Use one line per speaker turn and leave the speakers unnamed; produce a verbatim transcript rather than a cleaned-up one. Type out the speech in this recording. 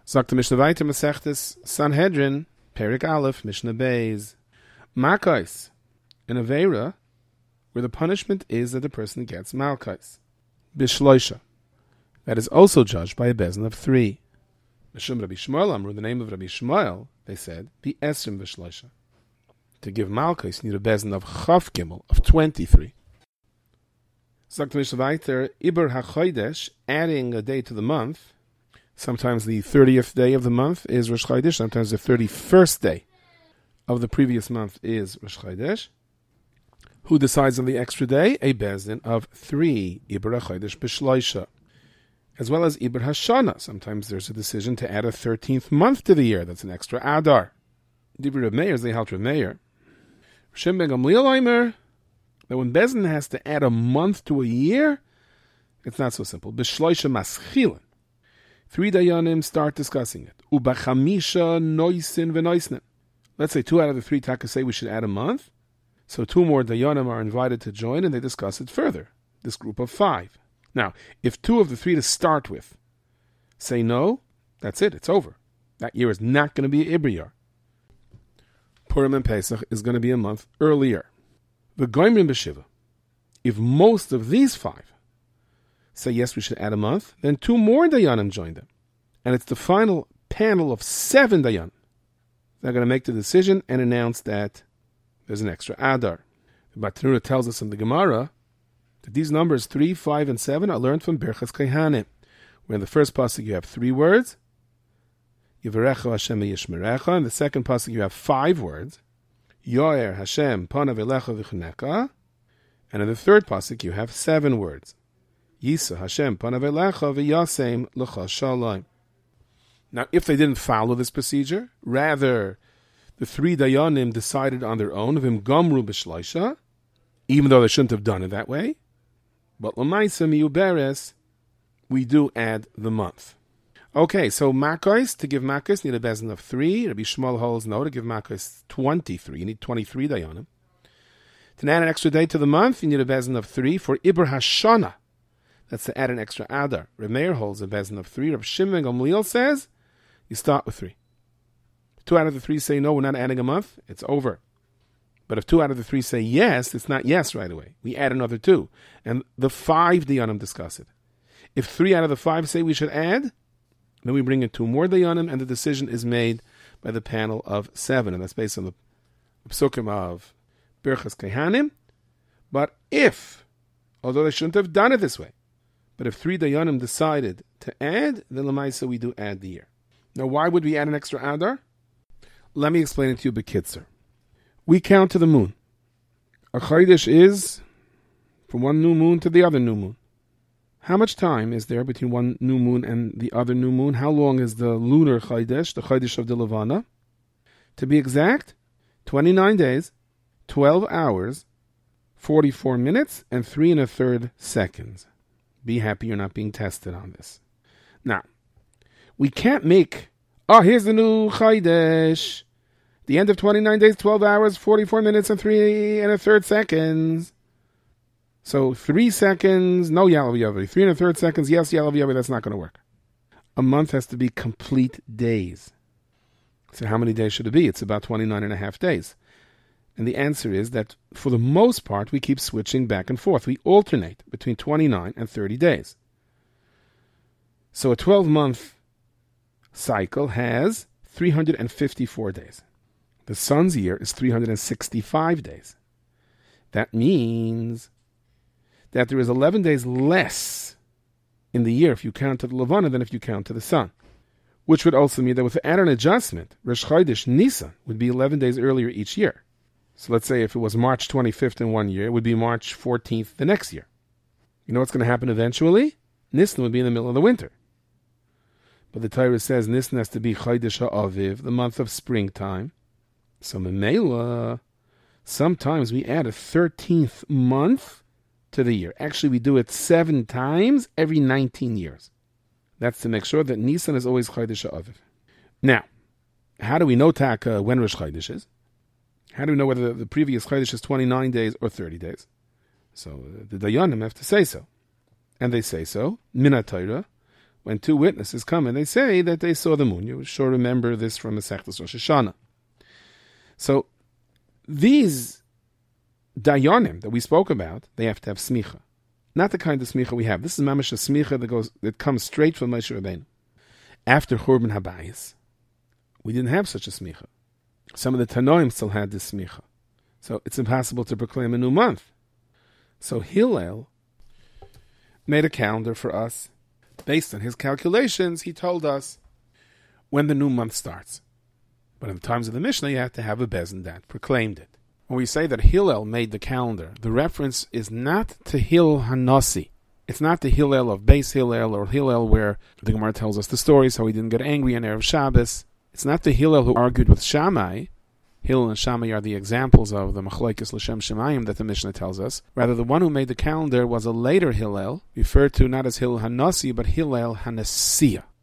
Sagt the Mishnah weiter, Masechtes Sanhedrin, Perik Aleph, Mishnah Beis. Makais, an Aveira, where the punishment is that the person gets Malkais. Bishloisha, that is also judged by a bezin of three. Mishum Rabbi Shmuel Amru, the name of Rabbi Shmuel, they said, the Esrim Bishloisha. To give Malkais, you need a bezin of Chav Gimel, of twenty-three. Sagt the Mishnah weiter, Iber HaChodesh, adding a day to the month. Sometimes the thirtieth day of the month is Rosh Chodesh. Sometimes the thirty-first day of the previous month is Rosh Chodesh. Who decides on the extra day? A bezin of three. Iber HaChodesh B'shloisha. As well as Iber HaShana. Sometimes there's a decision to add a thirteenth month to the year. That's an extra Adar. Dibur Reb Meir, they halt Reb Meir. Shem ben Gamliel Omer, that when bezin has to add a month to a year, it's not so simple. B'shloisha Maschilin. Three dayanim start discussing it. Ubachamisha noisin v'noisnin. Let's say two out of the three takas say we should add a month. So two more dayanim are invited to join and they discuss it further. This group of five. Now, if two of the three to start with say no, that's it. It's over. That year is not going to be Ibriyar. Purim and Pesach is going to be a month earlier. The Goimrim B'Shiva. If most of these five say yes, we should add a month, then two more dayanim join them. And it's the final panel of seven dayanim. They're going to make the decision and announce that there's an extra Adar. The Bartenura tells us in the Gemara that these numbers three, five, and seven are learned from Birchas Kehanim, where in the first pasuk you have three words, Yivarecha Hashem Yishmerecha. In the second pasuk you have five words, Yoer Hashem Panav Elecha V'Chneka. And in the third pasuk you have seven words, Yisa Hashem Panav Elecha V'Yasem L'cha Shalom. Now, if they didn't follow this procedure, rather the three dayanim decided on their own, V'im Gomru B'Shloisha, even though they shouldn't have done it that way, but L'maisa Miyuberes, we do add the month. Okay, so Makos, to give Makos, need a bezin of three. Rabbi Shmuel holds no, to give Makos twenty-three. You need twenty-three dayanim. To add an extra day to the month, you need a bezin of three. For Iber Hashana, that's to add an extra Adar. Reb Meir holds a bezin of three. Reb Shimon Gamliel says, you start with three. If two out of the three say no, we're not adding a month, it's over. But if two out of the three say yes, it's not yes right away. We add another two. And the five dayanim discuss it. If three out of the five say we should add, then we bring in two more dayanim, and the decision is made by the panel of seven. And that's based on the psukim of Birchas Kehanim. But if, although they shouldn't have done it this way, but if three dayanim decided to add, then Lamaisa we do add the year. Now, why would we add an extra Adar? Let me explain it to you b'kitzer. We count to the moon. A Chodesh is from one new moon to the other new moon. How much time is there between one new moon and the other new moon? How long is the lunar Chodesh, the Chodesh of the Levana? To be exact, twenty-nine days, twelve hours, forty-four minutes, and three and a third seconds. Be happy you're not being tested on this. Now, we can't make, oh, here's the new Chodesh. The end of twenty-nine days, twelve hours, forty-four minutes, and three and a third seconds. So three seconds, no Yalav Yavi. Three and a third seconds, yes, Yalav Yavi. That's not going to work. A month has to be complete days. So how many days should it be? It's about twenty-nine and a half days. And the answer is that for the most part, we keep switching back and forth. We alternate between twenty-nine and thirty days. So a twelve-month cycle has three hundred fifty-four days. The sun's year is three hundred sixty-five days. That means that there is eleven days less in the year if you count to the Levana than if you count to the sun. Which would also mean that with the add-on adjustment, Rosh Chodesh Nisan would be eleven days earlier each year. So let's say if it was March twenty-fifth in one year, it would be March fourteenth the next year. You know what's going to happen eventually? Nisan would be in the middle of the winter. But the Torah says Nisan has to be Chodesh HaAviv, the month of springtime. So Memela, sometimes we add a thirteenth month to the year. Actually, we do it seven times every nineteen years. That's to make sure that Nisan is always Chodesh HaAviv. Now, how do we know Taka when Rosh Chodesh is? How do we know whether the previous Chodesh is twenty-nine days or thirty days? So the Dayanim have to say so. And they say so, Min HaTorah, when two witnesses come and they say that they saw the moon. You sure remember this from Masechtas Rosh Hashanah. So these dayanim that we spoke about, they have to have smicha. Not the kind of smicha we have. This is mamash a smicha that goes that comes straight from Moshe Rabbeinu. After Churban Habayis, we didn't have such a smicha. Some of the Tanoim still had this smicha. So it's impossible to proclaim a new month. So Hillel made a calendar for us. Based on his calculations, he told us when the new month starts. But in the times of the Mishnah, you have to have a bezin that proclaimed it. When we say that Hillel made the calendar, the reference is not to Hillel Hanasi. It's not the Hillel of Beis Hillel or Hillel where the Gemara tells us the stories, how he didn't get angry on Erev Shabbos. It's not the Hillel who argued with Shammai. Hillel and Shammai are the examples of the Machlokes L'Shem Shemayim that the Mishnah tells us. Rather, the one who made the calendar was a later Hillel, referred to not as Hillel Hanasi, but Hillel Hanasiya.